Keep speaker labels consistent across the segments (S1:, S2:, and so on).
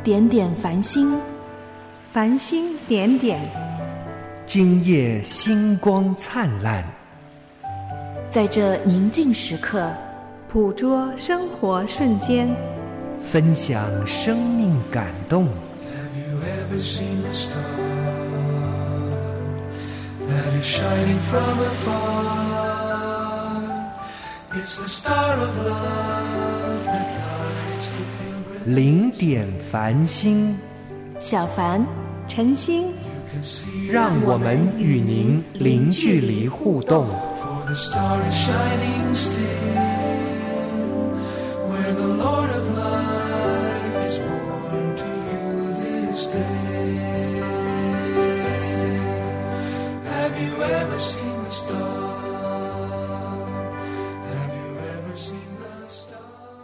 S1: 点点繁星，
S2: 繁星点点，
S3: 今夜星光灿烂。
S1: 在这宁静时刻，
S2: 捕捉生活瞬间，
S3: 分享生命感动。
S4: Have you ever seen the star that is shining from afar? It's the star of love that lights the pilgrim.
S3: 零点繁星，
S1: 小凡、
S2: 晨星，
S3: 让我们与您零距离互动。
S4: For the star is shining still, where the Lord of life is born to you this day. Have you ever seen the star? Have you ever seen the star?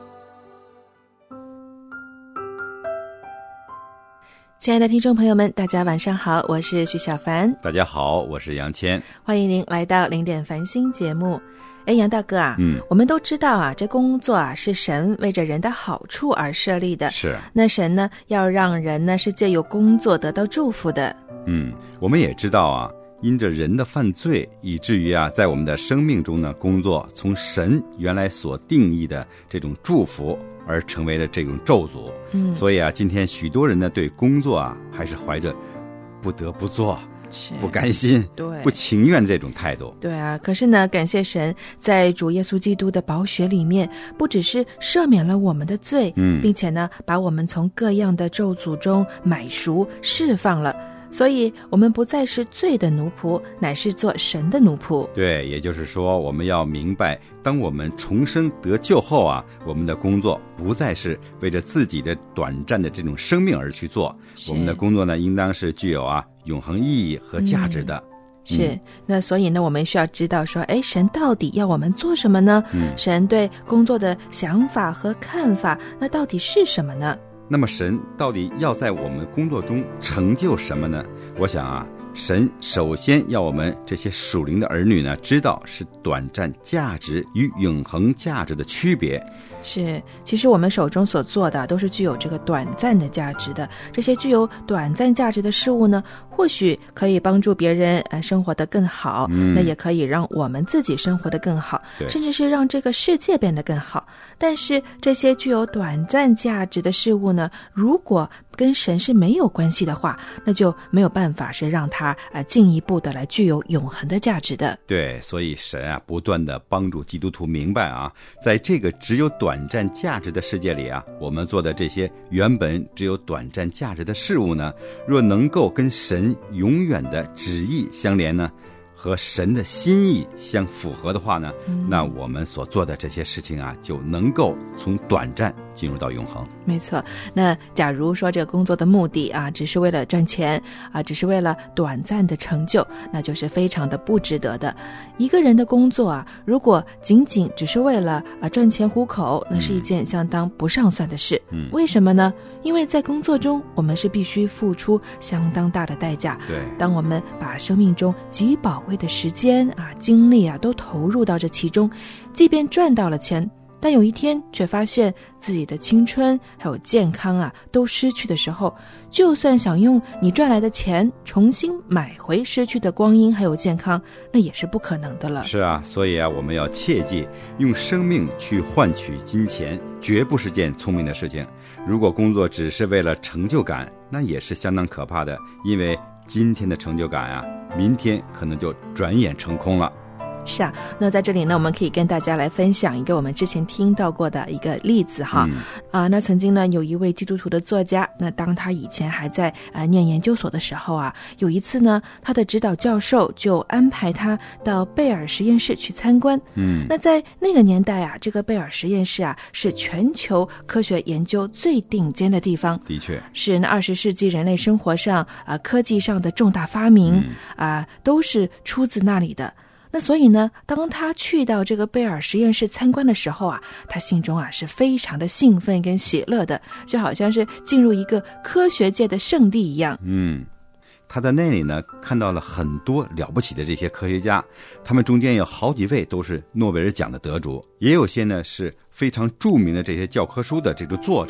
S1: 亲爱的听众朋友们，大家晚上好，我是徐小凡，
S5: 大家好，我是杨谦。
S1: 欢迎您来到零点繁星节目。哎，杨大哥啊，我们都知道啊，这工作啊是神为着人的好处而设立的，
S5: 是。
S1: 那神呢，要让人呢是借由工作得到祝福的。
S5: 我们也知道啊，因着人的犯罪，以至于啊，在我们的生命中呢，工作从神原来所定义的这种祝福，而成为了这种咒诅。所以啊，今天许多人呢，对工作啊，还是怀着不得不做。不甘心，
S1: 对，
S5: 不情愿的这种态度。
S1: 对啊，可是呢，感谢神，在主耶稣基督的宝血里面，不只是赦免了我们的罪，并且呢，把我们从各样的咒诅中买赎释放了。所以我们不再是罪的奴仆，乃是做神的奴仆。对，
S5: 也就是说，我们要明白，当我们重生得救后啊，我们的工作不再是为着自己的短暂的这种生命而去做，我们的工作呢，应当是具有永恒意义和价值的。
S1: 是，那所以呢，我们需要知道说，哎，神到底要我们做什么呢？神对工作的想法和看法，那到底是什么呢？
S5: 那么神到底要在我们工作中成就什么呢？我想啊，神首先要我们这些属灵的儿女呢，知道是短暂价值与永恒价值的区别。
S1: 是，其实我们手中所做的都是具有这个短暂的价值的，这些具有短暂价值的事物呢，或许可以帮助别人生活得更好，那也可以让我们自己生活得更好，甚至是让这个世界变得更好。但是这些具有短暂价值的事物呢，如果跟神是没有关系的话，那就没有办法是让它进一步的来具有永恒的价值的。
S5: 对，所以神不断的帮助基督徒明白在这个只有短暂价值的世界里我们做的这些原本只有短暂价值的事物呢，若能够跟神永远的旨意相连呢，和神的心意相符合的话呢，那我们所做的这些事情就能够从短暂进入到永恒。
S1: 没错，那假如说这个工作的目的只是为了赚钱只是为了短暂的成就，那就是非常的不值得的。一个人的工作如果仅仅只是为了赚钱糊口，那是一件相当不上算的事。为什么呢？因为在工作中我们是必须付出相当大的代价。
S5: 对，
S1: 当我们把生命中极宝贵的时间精力都投入到这其中，即便赚到了钱，但有一天却发现自己的青春还有健康都失去的时候，就算想用你赚来的钱重新买回失去的光阴还有健康，那也是不可能的了。
S5: 是所以我们要切记，用生命去换取金钱绝不是件聪明的事情。如果工作只是为了成就感，那也是相当可怕的，因为今天的成就感明天可能就转眼成空了。
S1: 是那在这里呢，我们可以跟大家来分享一个我们之前听到过的一个例子那曾经呢，有一位基督徒的作家，那当他以前还在念研究所的时候有一次呢，他的指导教授就安排他到贝尔实验室去参观。那在那个年代这个贝尔实验室是全球科学研究最顶尖的地方。
S5: 的确
S1: 是那20世纪人类生活上科技上的重大发明都是出自那里的。那所以呢，当他去到这个贝尔实验室参观的时候他心中是非常的兴奋跟喜乐的，就好像是进入一个科学界的圣地一样。
S5: 他在那里呢看到了很多了不起的这些科学家，他们中间有好几位都是诺贝尔奖的得主，也有些呢是非常著名的这些教科书的这个作者。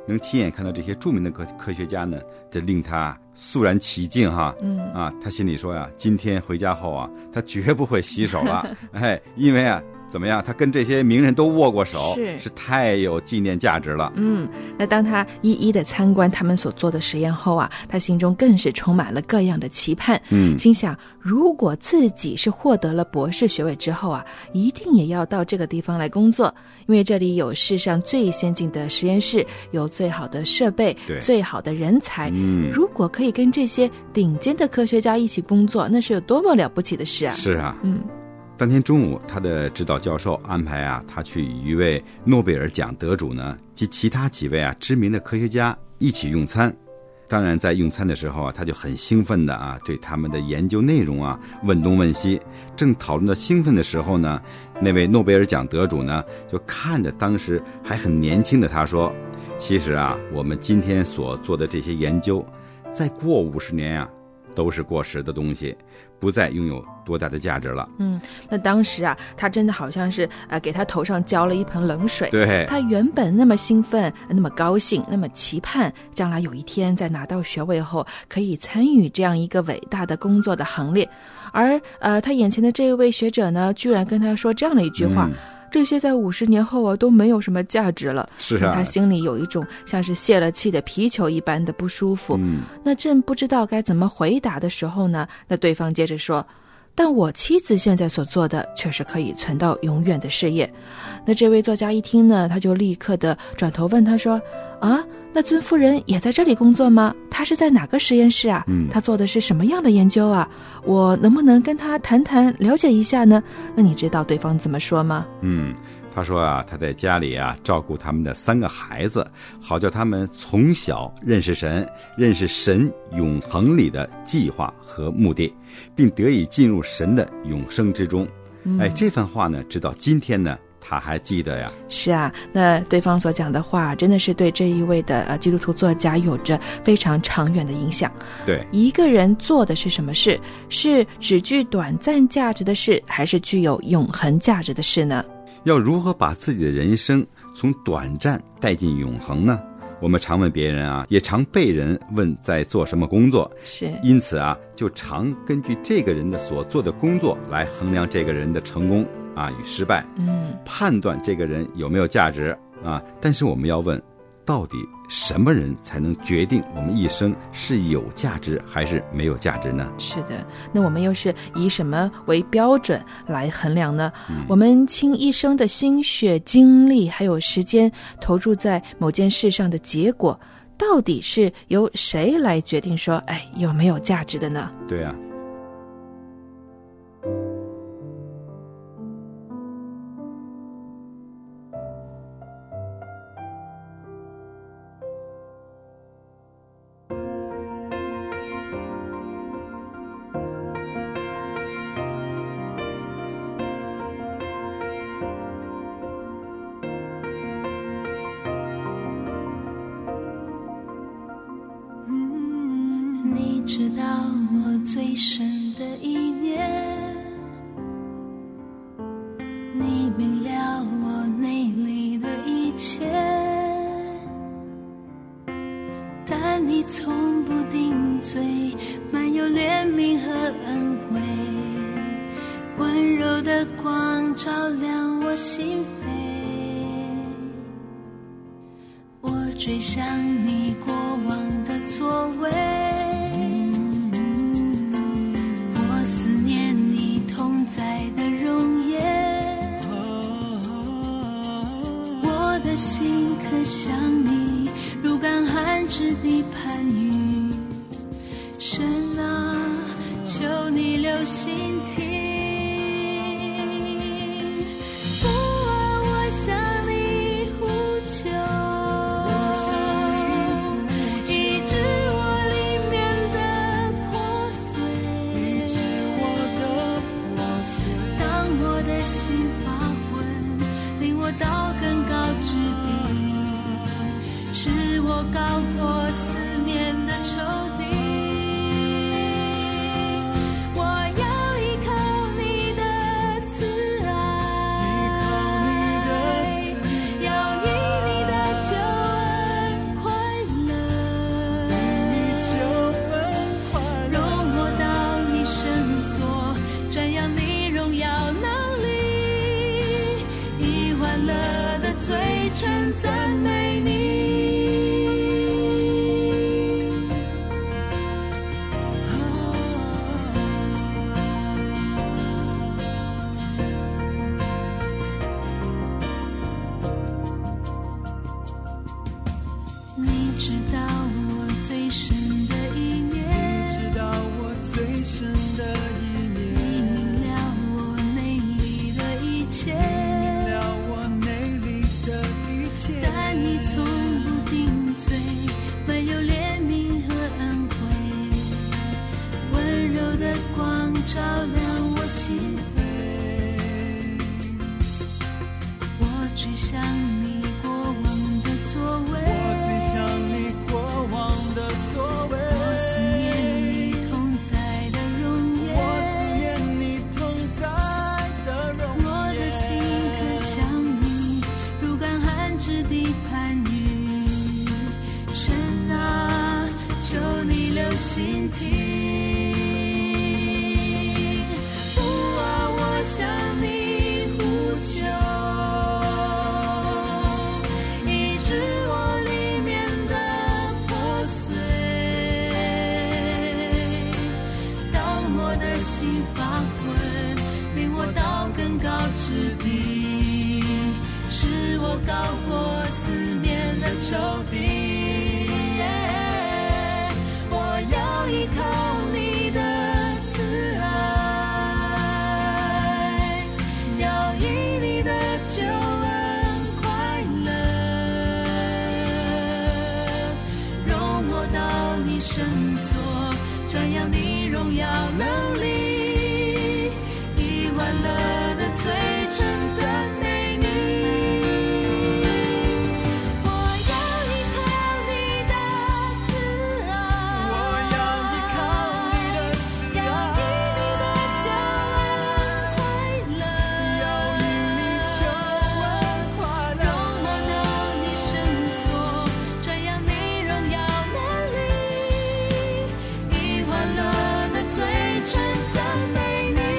S5: 能亲眼看到这些著名的科学家呢，这令他肃然起敬哈。他心里说呀，今天回家后啊，他绝不会洗手了，因为啊，怎么样？他跟这些名人都握过手，是太有纪念价值了。
S1: 那当他一一的参观他们所做的实验后啊，他心中更是充满了各样的期盼。心想，如果自己是获得了博士学位之后啊，一定也要到这个地方来工作，因为这里有世上最先进的实验室，有最好的设备，最好的人才。如果可以跟这些顶尖的科学家一起工作，那是有多么了不起的事啊！
S5: 是啊，当天中午，他的指导教授安排啊，他去与一位诺贝尔奖得主呢及其他几位啊知名的科学家一起用餐。当然，在用餐的时候啊，他就很兴奋的啊，对他们的研究内容啊问东问西。正讨论到兴奋的时候呢，那位诺贝尔奖得主呢就看着当时还很年轻的他说：“其实啊，我们今天所做的这些研究，再过50年啊，都是过时的东西，不再拥有多大的价值了。”
S1: 那当时啊，他真的好像是给他头上浇了一盆冷水。
S5: 对，
S1: 他原本那么兴奋，那么高兴，那么期盼将来有一天在拿到学位后可以参与这样一个伟大的工作的行列，而他眼前的这位学者呢，居然跟他说这样的一句话。这些在50年后啊都没有什么价值了。
S5: 是啊，
S1: 他心里有一种像是泄了气的皮球一般的不舒服。那正不知道该怎么回答的时候呢，那对方接着说：“但我妻子现在所做的却是可以存到永远的事业。”那这位作家一听呢，他就立刻的转头问他说：“啊，那尊夫人也在这里工作吗？她是在哪个实验室啊？她做的是什么样的研究啊？我能不能跟她谈谈，了解一下呢？”那你知道对方怎么说吗？
S5: 他说啊，他在家里啊照顾他们的3个孩子，好叫他们从小认识神，认识神永恒里的计划和目的，并得以进入神的永生之中。这番话呢，直到今天呢，他还记得呀。
S1: 是啊，那对方所讲的话真的是对这一位的基督徒作家有着非常长远的影响。
S5: 对，
S1: 一个人做的是什么事，是只具短暂价值的事，还是具有永恒价值的事呢？
S5: 要如何把自己的人生从短暂带进永恒呢？我们常问别人啊，也常被人问在做什么工作，
S1: 是，
S5: 因此啊，就常根据这个人的所做的工作来衡量这个人的成功啊与失败，判断这个人有没有价值啊。但是我们要问，到底什么人才能决定我们一生是有价值还是没有价值呢？
S1: 是的，那我们又是以什么为标准来衡量呢？我们倾一生的心血、精力还有时间投注在某件事上的结果，到底是由谁来决定说，有没有价值的呢？
S5: 对啊。
S6: 你知道我最深的意念，你明了我内里的一切，但你从不定罪，满有怜悯和恩惠，温柔的光照亮我心扉。我追想你过往的作为，心可想你如干旱之地盼雨，神啊，求你留心听，父啊，我向你呼求，医治我里面的破碎，当我的心发昏，领我到更高之地，使我高过四面的仇敌。我要依靠你的慈爱，要以你的救恩称赞美你。你知道我最深的意念，
S4: 你知道我最深的意念，
S6: 你明了我内里的一切，
S4: 明了我内里的一切，
S6: 但你从不定罪，满有怜悯和恩惠，温柔的光照亮我心扉。我追想你过往的作为，
S4: 我最想你过往的作为，
S6: 我思念你同在的容颜，
S4: 我思念你同在的容颜，
S6: 我的心可向你如干旱之地攀援。神啊，求你留心听，父啊，我向你呼求，医治我里面的破碎，当我的心发昏，领我到更高之地，使我高过四面的仇敌。我要依靠你的慈爱，要以你的救恩快乐，容我到你圣所，瞻仰你荣耀能力，以欢乐的嘴唇赞美你。我要依靠你的慈爱，
S4: 我要依靠你的慈
S6: 要以你的救恩快乐，
S4: 要以你救恩快乐，
S6: 容我到你圣所，瞻仰你荣耀能力，以欢乐的嘴唇赞美你。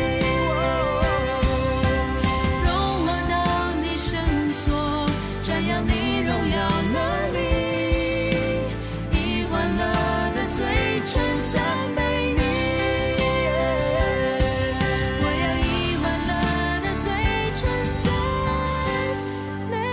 S6: 容我到你圣所，瞻仰你荣耀能力，以欢乐的嘴唇赞美你。我要以欢乐的嘴唇赞美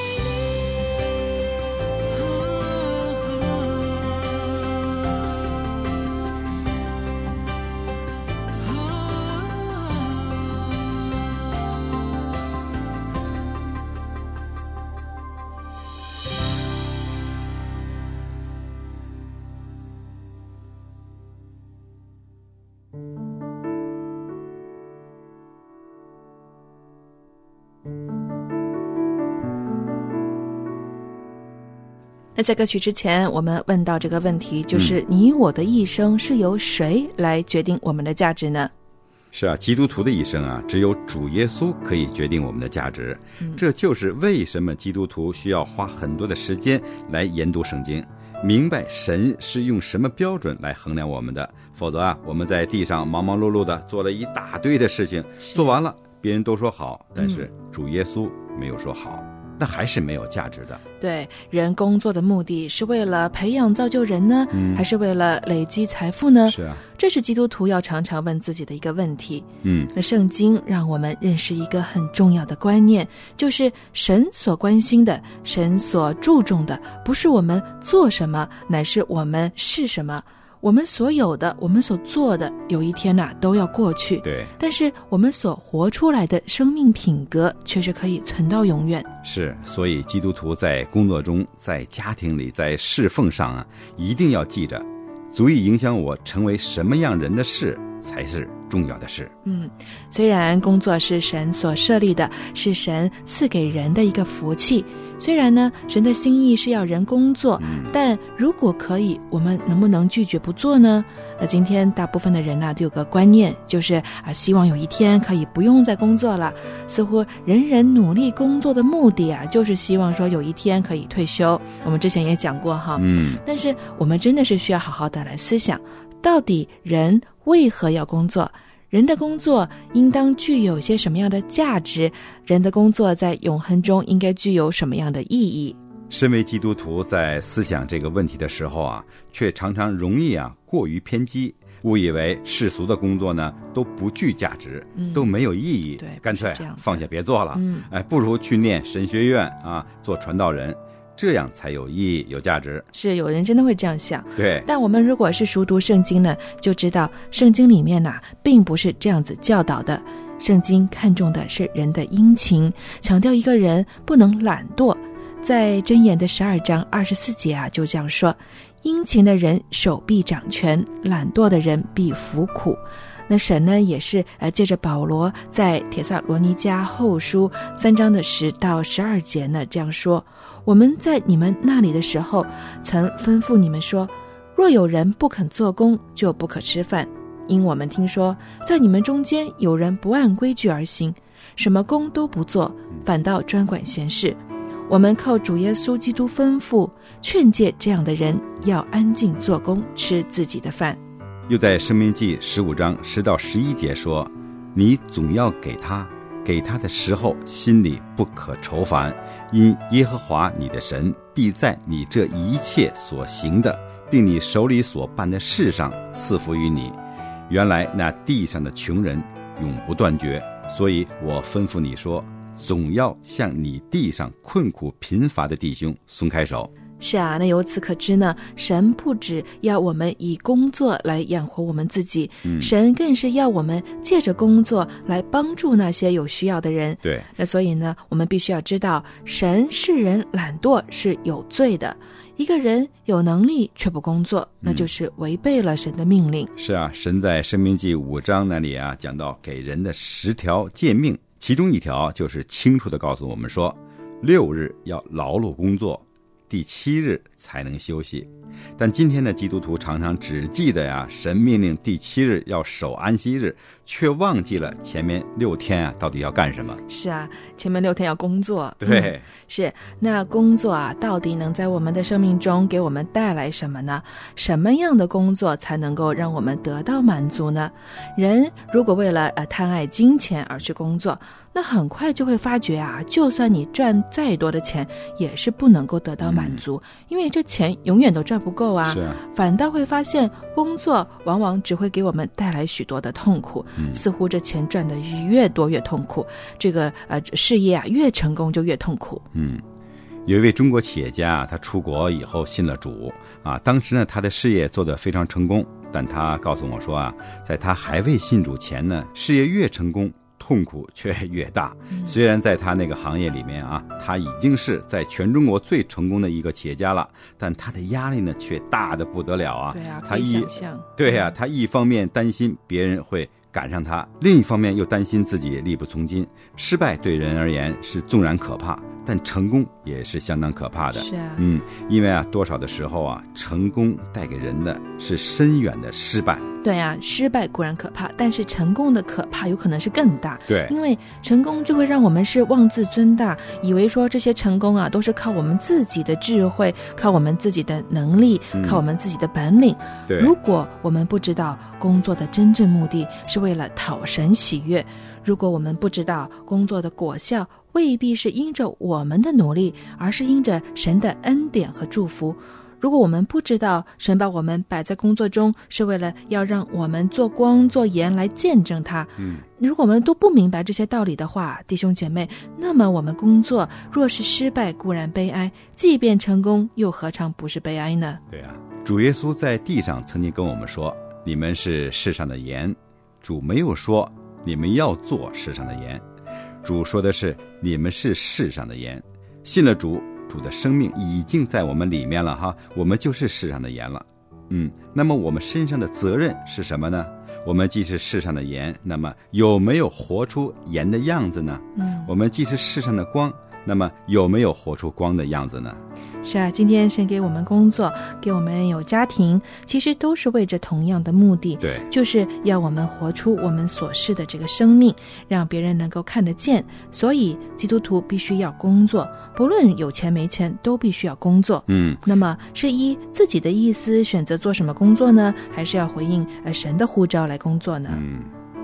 S1: 那在歌曲之前，我们问到这个问题，就是你我的一生是由谁来决定我们的价值呢？
S5: 是啊，基督徒的一生啊，只有主耶稣可以决定我们的价值。这就是为什么基督徒需要花很多的时间来研读圣经，明白神是用什么标准来衡量我们的。否则啊，我们在地上忙忙碌碌的做了一大堆的事情，做完了别人都说好，但是主耶稣没有说好，那还是没有价值的。
S1: 对，人工作的目的是为了培养造就人呢，还是为了累积财富呢？
S5: 是啊，
S1: 这是基督徒要常常问自己的一个问题。那圣经让我们认识一个很重要的观念，就是神所关心的，神所注重的，不是我们做什么，乃是我们是什么。我们所有的，我们所做的，有一天都要过去。
S5: 对，
S1: 但是我们所活出来的生命品格却是可以存到永远。
S5: 是，所以基督徒在工作中，在家庭里，在侍奉上啊，一定要记着，足以影响我成为什么样人的事才是重要的事。
S1: 虽然工作是神所设立的，是神赐给人的一个福气，虽然呢，神的心意是要人工作，但如果可以，我们能不能拒绝不做呢？今天大部分的人都有个观念，就是希望有一天可以不用再工作了。似乎人人努力工作的目的就是希望说有一天可以退休。我们之前也讲过哈，但是我们真的是需要好好的来思想，到底人为何要工作？ 人的工作应当具有些什么样的价值？人的工作在永恒中应该具有什么样的意义？
S5: 身为基督徒，在思想这个问题的时候啊，却常常容易过于偏激，误以为世俗的工作呢都不具价值，都没有意义，
S1: 对，
S5: 干脆
S1: 这样
S5: 放下别做了，不如去念神学院做传道人，这样才有意义有价值。
S1: 是有人真的会这样想，
S5: 对。
S1: 但我们如果是熟读圣经呢，就知道圣经里面并不是这样子教导的。圣经看重的是人的殷勤，强调一个人不能懒惰。在箴言的12章24节就这样说，殷勤的人手必掌权，懒惰的人必服苦。那神呢也是借着保罗在帖撒罗尼迦后书3章的10到12节呢这样说，我们在你们那里的时候曾吩咐你们说，若有人不肯做工，就不可吃饭，因我们听说在你们中间有人不按规矩而行，什么工都不做，反倒专管闲事。我们靠主耶稣基督吩咐劝诫这样的人要安静做工，吃自己的饭。
S5: 又在申命记15章10到11节说，你总要给他的时候心里不可愁烦，因耶和华你的神必在你这一切所行的并你手里所办的事上赐福于你。原来那地上的穷人永不断绝，所以我吩咐你说，总要向你地上困苦贫乏的弟兄松开手。
S1: 是啊，那由此可知呢，神不只要我们以工作来养活我们自己，神更是要我们借着工作来帮助那些有需要的人。
S5: 对，
S1: 那所以呢，我们必须要知道，神世人懒惰是有罪的。一个人有能力却不工作，那就是违背了神的命令。
S5: 是啊，神在申命记5章那里讲到给人的10条诫命，其中一条就是清楚地告诉我们说，6日要劳碌工作，第7日才能休息。但今天的基督徒常常只记得神命令第7日要守安息日，却忘记了前面6天到底要干什么。
S1: 是啊，前面6天要工作。
S5: 对，
S1: 是。那工作到底能在我们的生命中给我们带来什么呢？什么样的工作才能够让我们得到满足呢？人如果为了贪爱金钱而去工作，那很快就会发觉就算你赚再多的钱，也是不能够得到满足，因为这钱永远都赚不够
S5: 是啊，
S1: 反倒会发现工作往往只会给我们带来许多的痛苦，似乎这钱赚的越多越痛苦，这个事业越成功就越痛苦。
S5: 有一位中国企业家，他出国以后信了主当时呢他的事业做得非常成功，但他告诉我说在他还未信主前呢，事业越成功痛苦却越大。虽然在他那个行业里面他已经是在全中国最成功的一个企业家了，但他的压力呢却大得不得了
S1: 对可以想象。
S5: 对他一方面担心别人会赶上他，另一方面又担心自己力不从心。失败对人而言是纵然可怕，但成功也是相当可怕的。
S1: 是啊，
S5: 因为多少的时候成功带给人的是深远的失败。
S1: 对失败固然可怕，但是成功的可怕有可能是更大。
S5: 对，
S1: 因为成功就会让我们是妄自尊大，以为说这些成功都是靠我们自己的智慧，靠我们自己的能力，靠我们自己的本领。
S5: 对，
S1: 如果我们不知道工作的真正目的是为了讨神喜悦，如果我们不知道工作的果效未必是因着我们的努力，而是因着神的恩典和祝福，如果我们不知道神把我们摆在工作中是为了要让我们做光做盐来见证他，如果我们都不明白这些道理的话，弟兄姐妹，那么我们工作若是失败固然悲哀，即便成功又何尝不是悲哀呢？
S5: 对主耶稣在地上曾经跟我们说，你们是世上的盐。主没有说你们要做世上的盐，主说的是你们是世上的盐。信了主的生命已经在我们里面了我们就是世上的盐了。那么我们身上的责任是什么呢？我们既是世上的盐，那么有没有活出盐的样子呢？我们既是世上的光，那么有没有活出光的样子呢？
S1: 是啊，今天神给我们工作，给我们有家庭，其实都是为着同样的目的，
S5: 对，
S1: 就是要我们活出我们所示的这个生命，让别人能够看得见。所以基督徒必须要工作，不论有钱没钱都必须要工作。那么是依自己的意思选择做什么工作呢？还是要回应神的呼召来工作呢？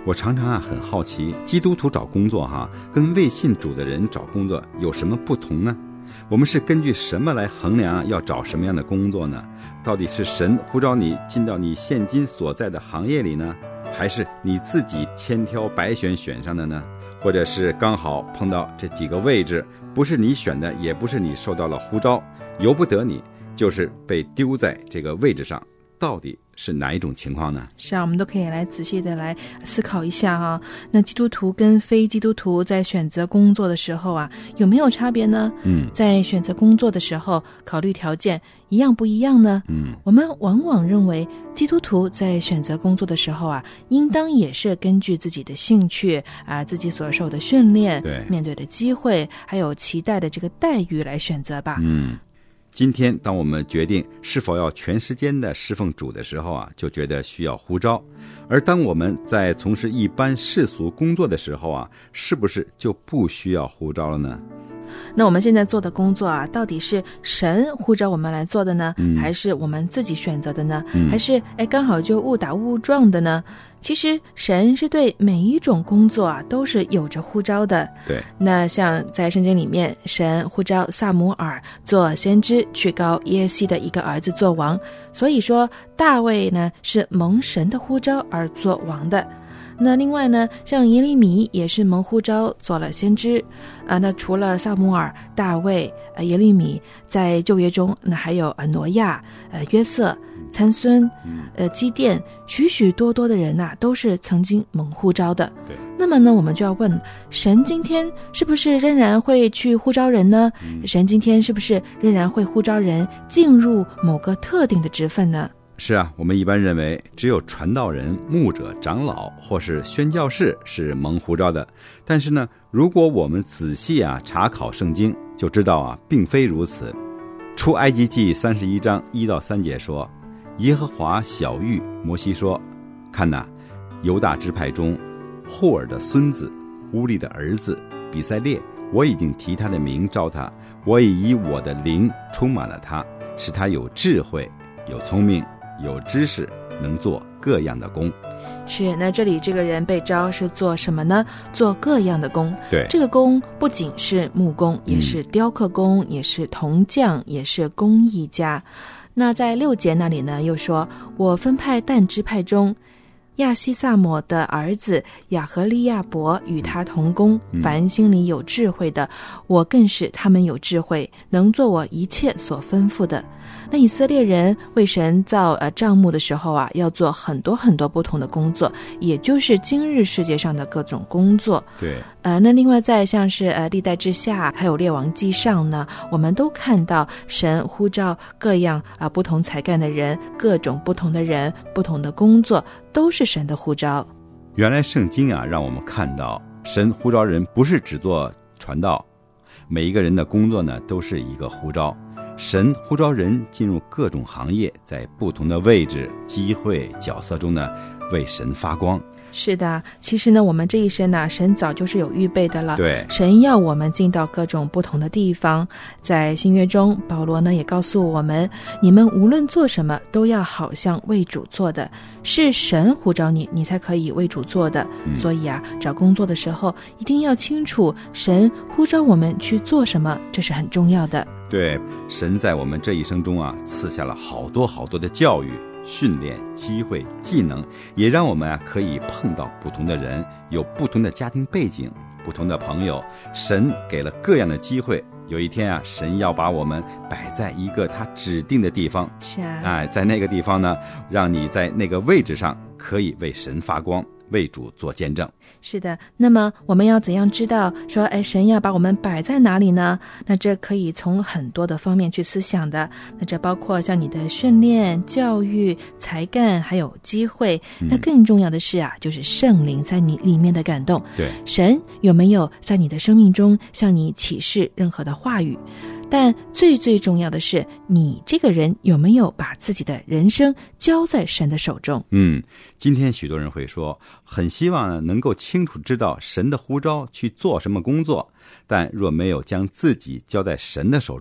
S5: 我常常很好奇，基督徒找工作跟未信主的人找工作有什么不同呢？我们是根据什么来衡量要找什么样的工作呢？到底是神呼召你进到你现今所在的行业里呢，还是你自己千挑百选选上的呢？或者是刚好碰到这几个位置，不是你选的，也不是你受到了呼召，由不得你，就是被丢在这个位置上，到底是哪一种情况呢？
S1: 是啊，我们都可以来仔细的来思考一下那基督徒跟非基督徒在选择工作的时候有没有差别呢？在选择工作的时候，考虑条件一样不一样呢？我们往往认为基督徒在选择工作的时候应当也是根据自己的兴趣自己所受的训练，面对的机会，还有期待的这个待遇来选择吧。
S5: 今天当我们决定是否要全时间的侍奉主的时候就觉得需要呼召，而当我们在从事一般世俗工作的时候是不是就不需要呼召了呢？
S1: 那我们现在做的工作到底是神呼召我们来做的呢？还是我们自己选择的呢？还是刚好就误打误撞的呢？其实神是对每一种工作都是有着呼召的。
S5: 对，
S1: 那像在圣经里面，神呼召撒母耳做先知，去膏耶西的一个儿子做王，所以说大卫呢是蒙神的呼召而做王的。那另外呢，像耶利米也是蒙呼召做了先知那除了撒母耳、大卫、耶利米，在旧约中那还有挪亚、约瑟、参孙、基甸，许许多多的人都是曾经蒙呼召的。
S5: 对，
S1: 那么呢，我们就要问，神今天是不是仍然会去呼召人呢？神今天是不是仍然会呼召人进入某个特定的职分呢？
S5: 是啊，我们一般认为只有传道人、牧者、长老或是宣教士是蒙呼召的，但是呢，如果我们仔细查考圣经，就知道并非如此。出埃及记31章1到3节说，耶和华晓谕摩西说，看哪，犹大支派中霍尔的孙子乌利的儿子比赛列，我已经提他的名召他，我已以我的灵充满了他，使他有智慧、有聪明、有知识，能做各样的工。
S1: 是，那这里这个人被召是做什么呢？做各样的工。
S5: 对，
S1: 这个工不仅是木工，也是雕刻工，也是铜匠，也是工艺家。那在6节那里呢，又说，我分派但支派中亚西萨摩的儿子亚和利亚伯与他同工，凡心里有智慧的，我更使他们有智慧，能做我一切所吩咐的。那以色列人为神造帐幕的时候要做很多很多不同的工作，也就是今日世界上的各种工作。
S5: 对，
S1: 那另外在像是历代志下还有列王记上呢，我们都看到神呼召各样不同才干的人，各种不同的人，不同的工作，都是神的呼召。
S5: 原来圣经让我们看到神呼召人不是只做传道，每一个人的工作呢都是一个呼召。神呼召人进入各种行业，在不同的位置、机会、角色中呢，为神发光。
S1: 是的，其实呢，我们这一生神早就是有预备的了。
S5: 对，
S1: 神要我们进到各种不同的地方。在新约中，保罗呢也告诉我们，你们无论做什么，都要好像为主做的，是神呼召你，你才可以为主做的。所以找工作的时候，一定要清楚神呼召我们去做什么，这是很重要的。
S5: 对，神在我们这一生中赐下了好多好多的教育、训练、机会、技能，也让我们可以碰到不同的人，有不同的家庭背景、不同的朋友。神给了各样的机会，有一天神要把我们摆在一个他指定的地方。
S1: 是啊，
S5: 在那个地方呢，让你在那个位置上可以为神发光，为主做见证。
S1: 是的，那么我们要怎样知道说神要把我们摆在哪里呢？那这可以从很多的方面去思想的。那这包括像你的训练、教育、才干，还有机会。那更重要的是就是圣灵在你里面的感动。
S5: 对，
S1: 神有没有在你的生命中向你启示任何的话语？但最最重要的是，你这个人有没有把自己的人生交在神的手中？
S5: 今天许多人会说，很希望能够清楚知道神的呼召去做什么工作，但若没有将自己交在神的手中，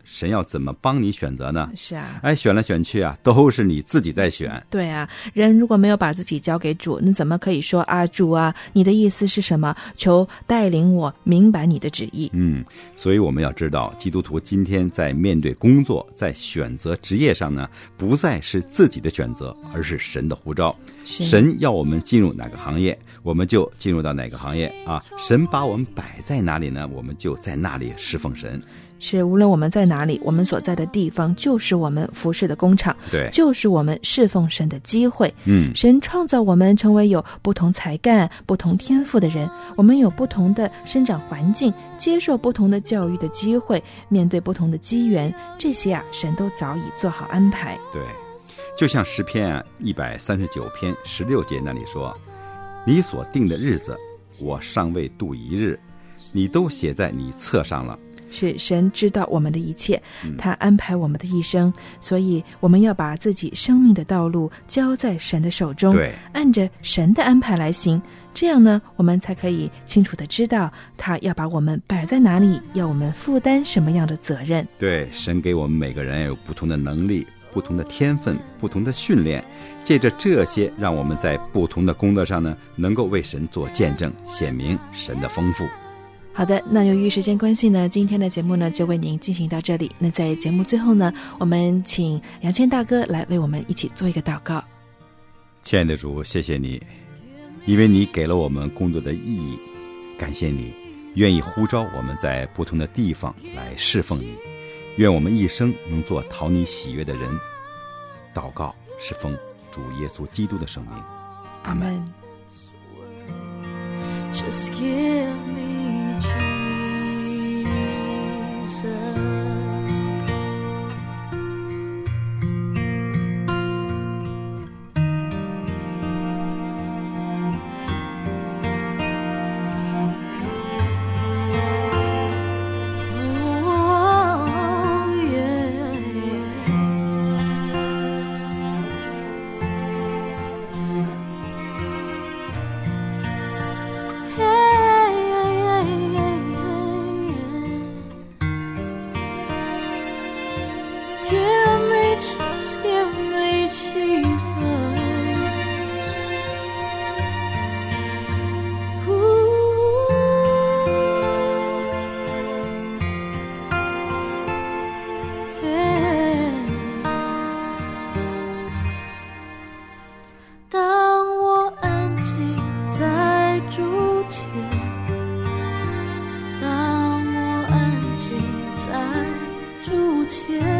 S5: 神要怎么帮你选择呢？
S1: 是啊，
S5: 选来选去啊，都是你自己在选。
S1: 对啊，人如果没有把自己交给主，那怎么可以说啊，主啊，你的意思是什么？求带领我明白你的旨意。
S5: 所以我们要知道，基督徒今天在面对工作，在选择职业上呢，不再是自己的选择，而是神的呼召。神要我们进入哪个行业，我们就进入到哪个行业啊。神把我们摆在哪里呢，我们就在那里侍奉神。
S1: 是，无论我们在哪里，我们所在的地方就是我们服侍的工厂，
S5: 对，
S1: 就是我们侍奉神的机会。
S5: 神
S1: 创造我们成为有不同才干、不同天赋的人，我们有不同的生长环境，接受不同的教育的机会，面对不同的机缘，这些啊，神都早已做好安排。
S5: 对，就像诗篇139篇16节那里说：“你所定的日子，我尚未度一日，你都写在你册上了。”
S1: 是神知道我们的一切，他安排我们的一生，所以我们要把自己生命的道路交在神的手中，
S5: 对，
S1: 按着神的安排来行，这样呢，我们才可以清楚地知道他要把我们摆在哪里，要我们负担什么样的责任。
S5: 对，神给我们每个人有不同的能力，不同的天分，不同的训练，借着这些，让我们在不同的工作上呢，能够为神做见证，显明神的丰富。
S1: 好的，那由于时间关系呢，今天的节目呢就为您进行到这里。那在节目最后呢，我们请杨谦大哥来为我们一起做一个祷告。
S5: 亲爱的主，谢谢你，因为你给了我们工作的意义，感谢你愿意呼召我们在不同的地方来侍奉你，愿我们一生能做讨你喜悦的人。祷告是奉主耶稣基督的圣名，阿们。
S6: Just give me Jesus. Oh, yeah, yeah. thank you